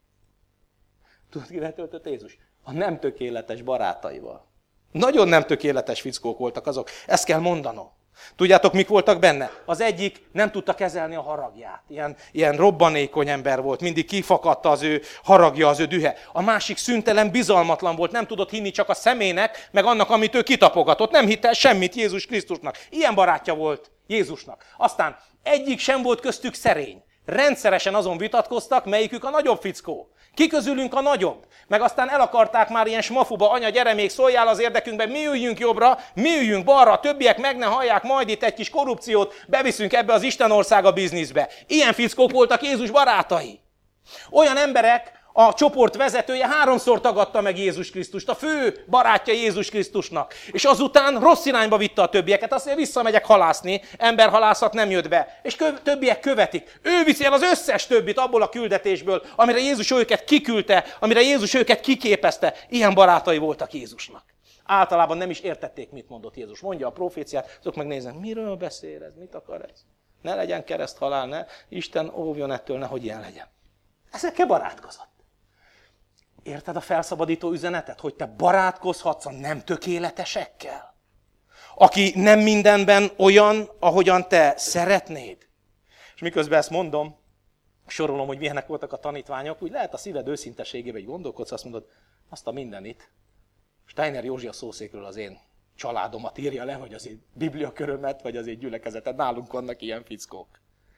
Tudod, kivel töltött Jézus? A nem tökéletes barátaival. Nagyon nem tökéletes fickók voltak azok. Ezt kell mondanom. Tudjátok, mik voltak benne? Az egyik nem tudta kezelni a haragját. Ilyen, ilyen robbanékony ember volt, mindig kifakadta az ő haragja, az ő dühe. A másik szüntelen bizalmatlan volt, nem tudott hinni csak a szemének, meg annak, amit ő kitapogatott. Nem hitte semmit Jézus Krisztusnak. Ilyen barátja volt Jézusnak. Aztán egyik sem volt köztük szerény. Rendszeresen azon vitatkoztak, melyikük a nagyobb fickó. Ki közülünk a nagyobb? Meg aztán el akarták már ilyen smafuba, anya, gyere még, szóljál az érdekünkben, mi üljünk jobbra, mi üljünk balra, a többiek meg ne hallják, majd itt egy kis korrupciót beviszünk ebbe az Isten országa bizniszbe. Ilyen fickók voltak Jézus barátai. Olyan emberek, a csoport vezetője háromszor tagadta meg Jézus Krisztust, a fő barátja Jézus Krisztusnak. És azután rossz irányba vitte a többieket, azt mondja, visszamegyek halászni, emberhalászat nem jött be. És kö- többiek követik. Ő viszi el az összes többit abból a küldetésből, amire Jézus őket kiküldte, amire Jézus őket kiképezte. Ilyen barátai voltak Jézusnak. Általában nem is értették, mit mondott Jézus. Mondja a proféciát, azok megnéznek, miről beszél ez, mit akar ez? Ne legyen kereszthalál, ne, Isten óvjon ettől, nehogy ilyen legyen. Ezekkel barátkozott. Érted a felszabadító üzenetet? Hogy te barátkozhatsz a nem tökéletesekkel? Aki nem mindenben olyan, ahogyan te szeretnéd. És miközben ezt mondom, sorolom, hogy milyenek voltak a tanítványok, úgy lehet a szíved őszinteségébe, hogy gondolkodsz, azt mondod, azt a mindenit. Steiner Józsi a szószékről az én családomat írja le, vagy az én bibliakörömet, vagy az én gyülekezetet. Nálunk vannak ilyen fickók.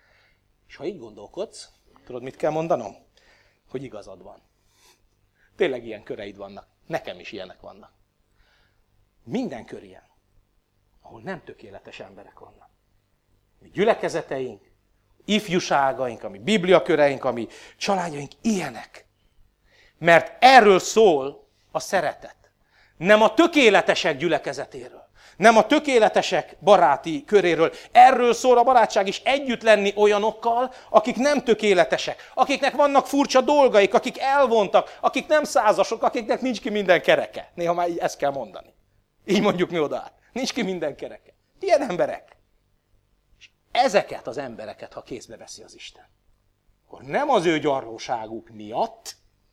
És ha így gondolkodsz, tudod, mit kell mondanom? Hogy igazad van. Tényleg ilyen köreid vannak. Nekem is ilyenek vannak. Minden kör ilyen, ahol nem tökéletes emberek vannak. Mi gyülekezeteink, ifjúságaink, ami bibliaköreink, ami családjaink, ilyenek. Mert erről szól a szeretet. Nem a tökéletesek gyülekezetéről. Nem a tökéletesek baráti köréről. Erről szól a barátság is, együtt lenni olyanokkal, akik nem tökéletesek, akiknek vannak furcsa dolgaik, akik elvontak, akik nem százasok, akiknek nincs ki minden kereke. Néha már így ezt kell mondani. Így mondjuk mi oda át. Nincs ki minden kereke. Ilyen emberek. És ezeket az embereket, ha kézbe veszi az Isten, akkor nem az ő gyarlóságuk miatt,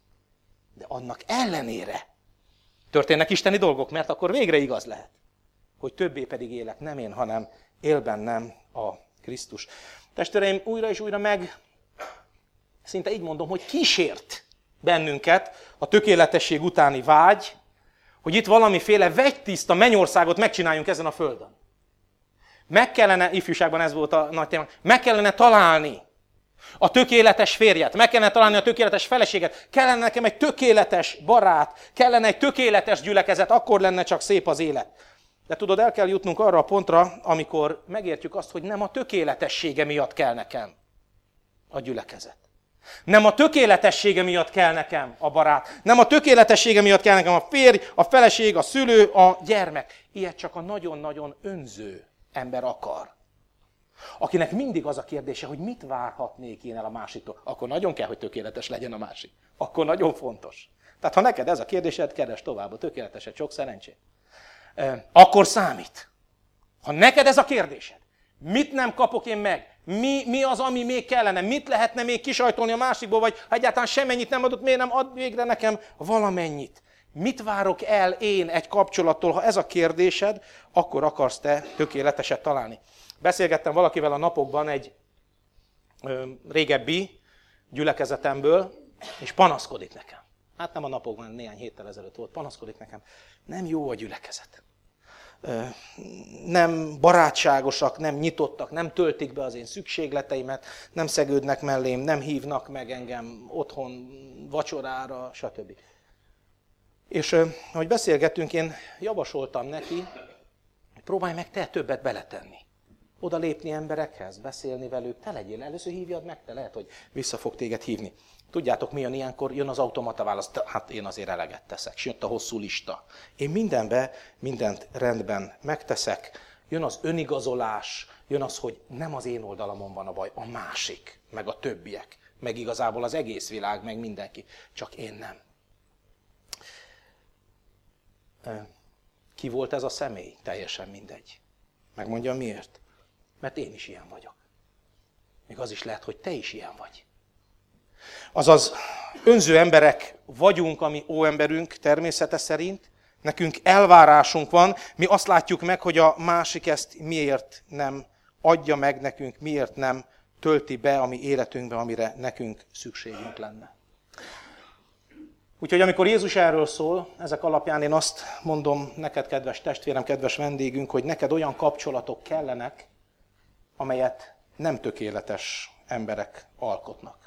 de annak ellenére történnek isteni dolgok, mert akkor végre igaz lehet, hogy többé pedig élek nem én, hanem él bennem a Krisztus. Testvéreim, újra és újra meg, szinte így mondom, hogy kísért bennünket a tökéletesség utáni vágy, hogy itt valamiféle vegytiszta mennyországot megcsináljunk ezen a földön. Meg kellene, ifjúságban ez volt a nagy téma, meg kellene találni a tökéletes férjet, meg kellene találni a tökéletes feleséget, kellene nekem egy tökéletes barát, kellene egy tökéletes gyülekezet, akkor lenne csak szép az élet. De tudod, el kell jutnunk arra a pontra, amikor megértjük azt, hogy nem a tökéletessége miatt kell nekem a gyülekezet. Nem a tökéletessége miatt kell nekem a barát. Nem a tökéletessége miatt kell nekem a férj, a feleség, a szülő, a gyermek. Ilyet csak a nagyon-nagyon önző ember akar. Akinek mindig az a kérdése, hogy mit várhatnék én el a másiktól. Akkor nagyon kell, hogy tökéletes legyen a másik. Akkor nagyon fontos. Tehát ha neked ez a kérdésed, keresd tovább a tökéleteset, sok szerencsét. Akkor számít. Ha neked ez a kérdésed, mit nem kapok én meg? Mi, mi az, ami még kellene? Mit lehetne még kisajtolni a másikból? Vagy ha egyáltalán semmennyit nem adott, miért nem ad végre nekem valamennyit? Mit várok el én egy kapcsolattól? Ha ez a kérdésed, akkor akarsz te tökéleteset találni. Beszélgettem valakivel a napokban egy ö, régebbi gyülekezetemből, és panaszkodik nekem. Hát nem a napokban, néhány héttel ezelőtt volt, panaszkodik nekem. Nem jó a gyülekezet. Nem barátságosak, nem nyitottak, nem töltik be az én szükségleteimet, nem szegődnek mellém, nem hívnak meg engem otthon vacsorára, stb. És ahogy beszélgettünk, én javasoltam neki, hogy próbálj meg te többet beletenni. Oda lépni emberekhez, beszélni velük, te legyél, először hívjad meg, te lehet, hogy vissza fog téged hívni. Tudjátok, mi jön ilyenkor? Jön az automata válasz. Hát én azért eleget teszek. És jött a hosszú lista. Én mindenbe, mindent rendben megteszek. Jön az önigazolás, jön az, hogy nem az én oldalamon van a baj, a másik, meg a többiek, meg igazából az egész világ, meg mindenki. Csak én nem. Ki volt ez a személy? Teljesen mindegy. Megmondja miért? Mert én is ilyen vagyok. Még az is lehet, hogy te is ilyen vagy. Azaz, önző emberek vagyunk, a mi óemberünk természete szerint, nekünk elvárásunk van, mi azt látjuk meg, hogy a másik ezt miért nem adja meg nekünk, miért nem tölti be a mi életünkbe, amire nekünk szükségünk lenne. Úgyhogy amikor Jézus erről szól, ezek alapján én azt mondom neked, kedves testvérem, kedves vendégünk, hogy neked olyan kapcsolatok kellenek, amelyet nem tökéletes emberek alkotnak.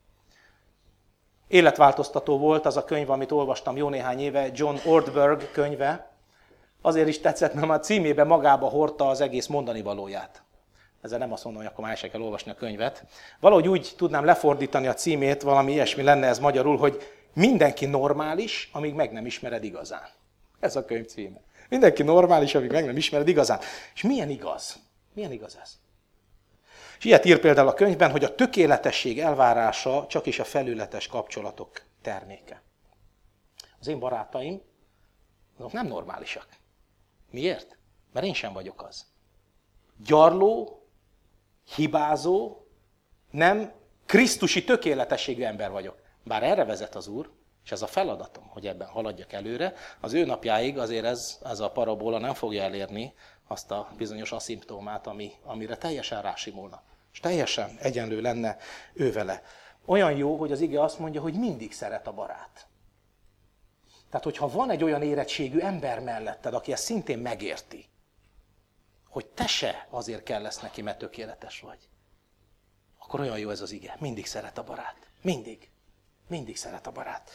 Életváltoztató volt az a könyv, amit olvastam jó néhány éve, John Ortberg könyve. Azért is tetszett, mert a címébe magába hordta az egész mondani valóját. Ezzel nem azt mondom, hogy akkor már el se kell olvasni a könyvet. Valahogy úgy tudnám lefordítani a címét, valami ilyesmi lenne ez magyarul, hogy mindenki normális, amíg meg nem ismered igazán. Ez a könyv címe. Mindenki normális, amíg meg nem ismered igazán. És milyen igaz? Milyen igaz ez? És ilyet ír például a könyvben, hogy a tökéletesség elvárása csak is a felületes kapcsolatok terméke. Az én barátaim, azok nem normálisak. Miért? Mert én sem vagyok az. Gyarló, hibázó, nem krisztusi tökéletességű ember vagyok. Bár erre vezet az Úr, és ez a feladatom, hogy ebben haladjak előre, az ő napjáig azért ez, ez a parabola nem fogja elérni azt a bizonyos aszimptomát, ami, amire teljesen rásimulna. És teljesen egyenlő lenne ő vele. Olyan jó, hogy az ige azt mondja, hogy mindig szeret a barát. Tehát, hogyha van egy olyan érettségű ember melletted, aki ezt szintén megérti, hogy te se azért kell lesz neki, mert tökéletes vagy, akkor olyan jó ez az ige. Mindig szeret a barát. Mindig. Mindig szeret a barát.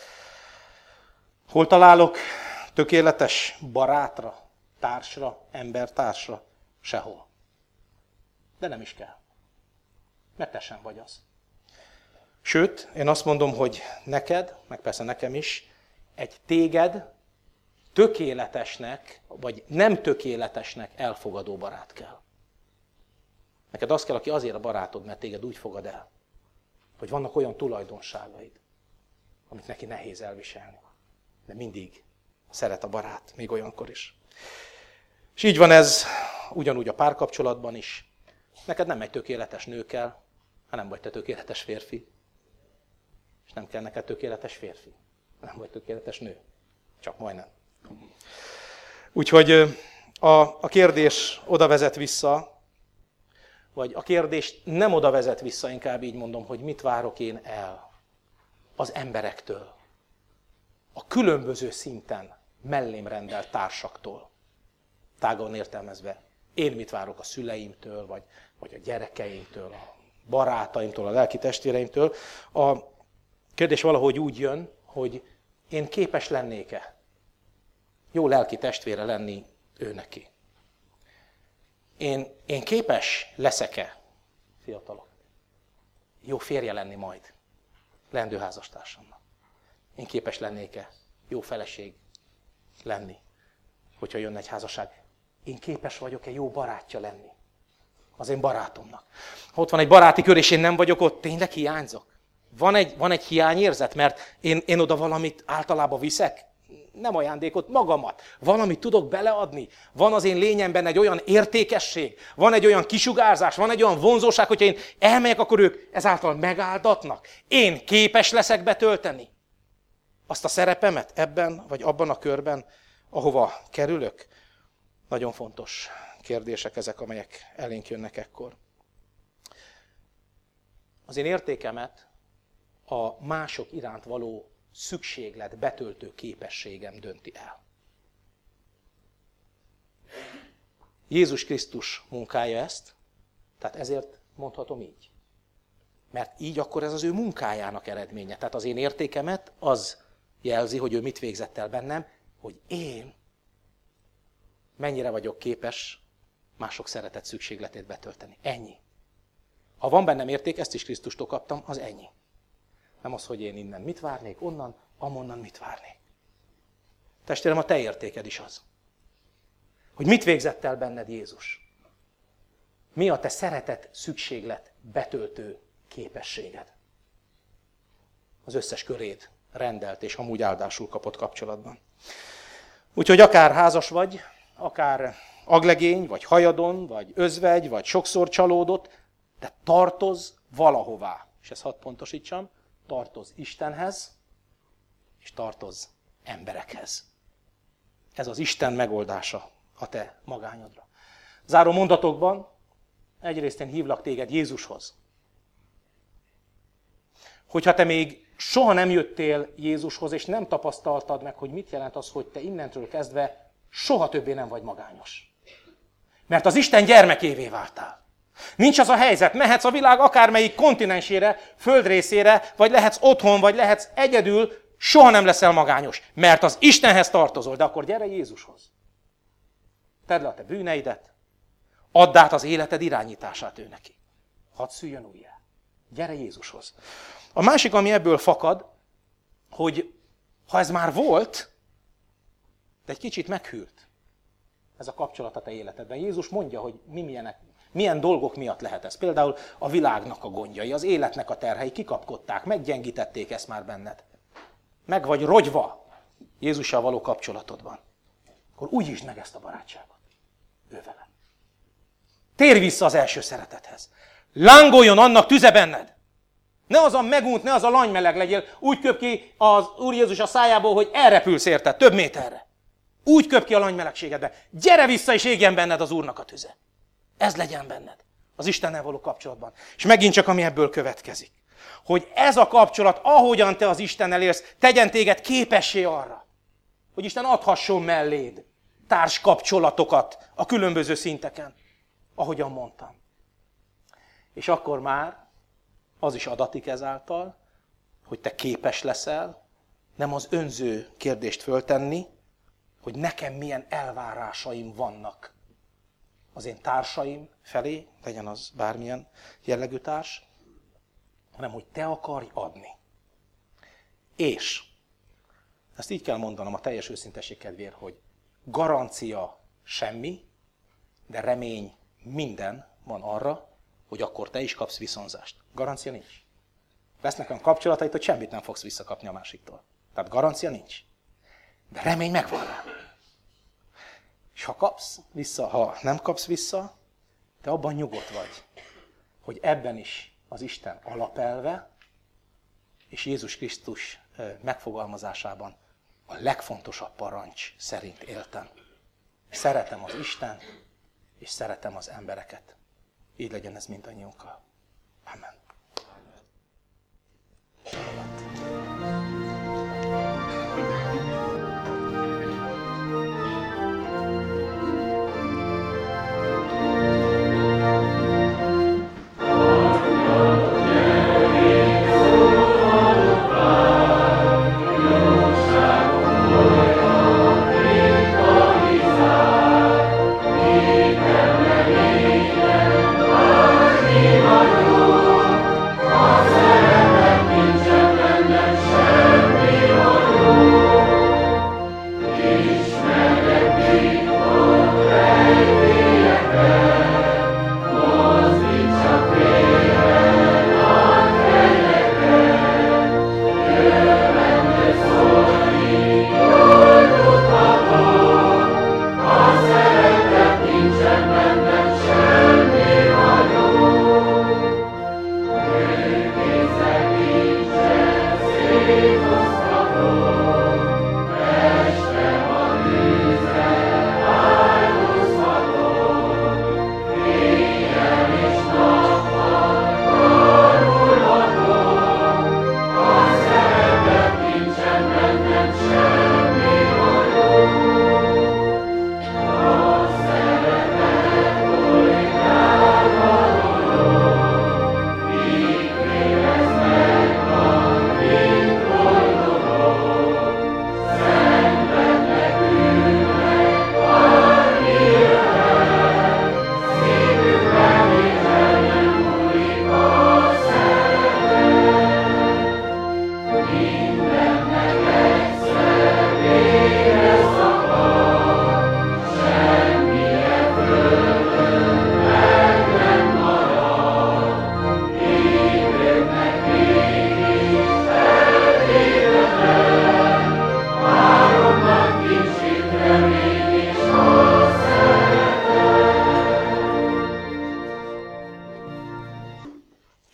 Hol találok tökéletes barátra, társra, embertársra? Sehol. De nem is kell. Mert te sem vagy az. Sőt, én azt mondom, hogy neked, meg persze nekem is, egy téged tökéletesnek, vagy nem tökéletesnek elfogadó barát kell. Neked az kell, aki azért a barátod, mert téged úgy fogad el, hogy vannak olyan tulajdonságaid, amit neki nehéz elviselni. De mindig szeret a barát, még olyankor is. És így van ez ugyanúgy a párkapcsolatban is. Neked nem egy tökéletes nő kell, ha nem vagy te tökéletes férfi. És nem kell neked tökéletes férfi. Nem vagy tökéletes nő. Csak majdnem. Úgyhogy a, a kérdés oda vezet vissza, vagy a kérdés nem oda vezet vissza, inkább így mondom, hogy mit várok én el az emberektől. A különböző szinten mellém rendelt társaktól. Tágon értelmezve, én mit várok a szüleimtől, vagy, vagy a gyerekeimtől, a barátaimtól, a lelki testvéreimtől. A kérdés valahogy úgy jön, hogy én képes lennék-e jó lelki testvére lenni ő neki. Én, én képes leszek-e, fiatalok, jó férje lenni majd, leendő házastársamnak. Én képes lennék-e jó feleség lenni, hogyha jönne egy házasság. Én képes vagyok-e jó barátja lenni az én barátomnak. Ha ott van egy baráti kör, és én nem vagyok ott, tényleg hiányzok. Van egy, van egy hiányérzet, mert én, én oda valamit általában viszek, nem ajándékot, magamat. Valamit tudok beleadni. Van az én lényemben egy olyan értékesség, van egy olyan kisugárzás, van egy olyan vonzóság, hogyha én elmegyek, akkor ők ezáltal megáldatnak. Én képes leszek betölteni azt a szerepemet ebben, vagy abban a körben, ahova kerülök. Nagyon fontos kérdések ezek, amelyek elénk jönnek ekkor. Az én értékemet a mások iránt való szükséglet, betöltő képességem dönti el. Jézus Krisztus munkája ezt, tehát ezért mondhatom így. Mert így akkor ez az ő munkájának eredménye. Tehát az én értékemet az jelzi, hogy ő mit végzett el bennem, hogy én mennyire vagyok képes mások szeretet szükségletét betölteni. Ennyi. Ha van bennem érték, ezt is Krisztustól kaptam, az ennyi. Nem az, hogy én innen mit várnék, onnan, amonnan mit várnék. Testvérem, a te értéked is az. Hogy mit végzett el benned Jézus? Mi a te szeretet szükséglet betöltő képességed? Az összes köréd rendelt és amúgy áldásul kapott kapcsolatban. Úgyhogy akár házas vagy, akár aglegény, vagy hajadon, vagy özvegy, vagy sokszor csalódott, de tartozz valahová. És ezt hadd pontosítsam, tartozz Istenhez, és tartozz emberekhez. Ez az Isten megoldása a te magányodra. Záró mondatokban egyrészt én hívlak téged Jézushoz. Hogyha te még soha nem jöttél Jézushoz, és nem tapasztaltad meg, hogy mit jelent az, hogy te innentől kezdve soha többé nem vagy magányos. Mert az Isten gyermekévé váltál. Nincs az a helyzet, mehetsz a világ akármelyik kontinensére, földrészére, vagy lehetsz otthon, vagy lehetsz egyedül, soha nem leszel magányos, mert az Istenhez tartozol, de akkor gyere Jézushoz. Tedd le a te bűneidet, add át az életed irányítását ő neki. Hadd szüljön újjá. Gyere Jézushoz. A másik, ami ebből fakad, hogy ha ez már volt, de egy kicsit meghűlt ez a kapcsolat a te életedben. Jézus mondja, hogy mi milyenek, milyen dolgok miatt lehet ez. Például a világnak a gondjai, az életnek a terhei kikapkodták, meggyengítették ezt már benned. Meg vagy rogyva Jézussal való kapcsolatodban. Akkor újítsd meg ezt a barátságot. Ő vele. Térj vissza az első szeretethez. Lángoljon annak tüze benned. Ne az a megunt, ne az a lanymeleg legyél. Úgy köp ki az Úr Jézus a szájából, hogy elrepülsz érte, több méterre. Úgy köp ki a lanymelegségedbe. Gyere vissza és égjen benned az Úrnak a tüze. Ez legyen benned. Az Istennel való kapcsolatban. És megint csak ami ebből következik. Hogy ez a kapcsolat, ahogyan te az Istennel élsz, tegyen téged képessé arra, hogy Isten adhasson melléd társkapcsolatokat a különböző szinteken, ahogyan mondtam. És akkor már az is adatik ezáltal, hogy te képes leszel nem az önző kérdést föltenni, hogy nekem milyen elvárásaim vannak az én társaim felé, legyen az bármilyen jellegű társ, hanem hogy te akarj adni. És, ezt így kell mondanom a teljes őszintesség kedvéért, hogy garancia semmi, de remény minden van arra, hogy akkor te is kapsz viszonzást. Garancia nincs. Lesznek olyan kapcsolataid, hogy semmit nem fogsz visszakapni a másiktól. Tehát garancia nincs. De remény megvan rá. És ha kapsz vissza, ha nem kapsz vissza, te abban nyugodt vagy, hogy ebben is az Isten alapelve, és Jézus Krisztus megfogalmazásában a legfontosabb parancs szerint éltem. Szeretem az Isten, és szeretem az embereket. Így legyen ez mindannyiunkkal. Amen. Amen.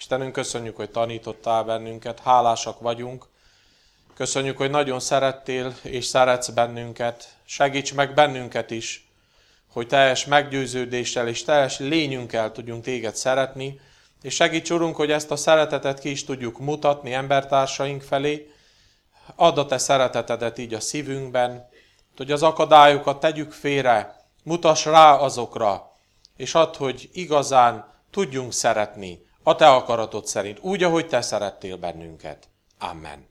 Istenünk, köszönjük, hogy tanítottál bennünket, hálásak vagyunk. Köszönjük, hogy nagyon szerettél és szeretsz bennünket. Segíts meg bennünket is, hogy teljes meggyőződéssel és teljes lényünkkel tudjunk téged szeretni, és segíts, Urunk, hogy ezt a szeretetet ki is tudjuk mutatni embertársaink felé. Add a te szeretetedet így a szívünkben, hogy az akadályokat tegyük félre, mutass rá azokra, és add, hogy igazán tudjunk szeretni a te akaratod szerint, úgy, ahogy te szerettél bennünket. Amen.